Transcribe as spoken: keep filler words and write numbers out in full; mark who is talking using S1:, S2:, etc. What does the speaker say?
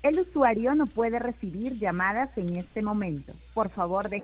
S1: El usuario no puede recibir llamadas en este momento. Por favor, deje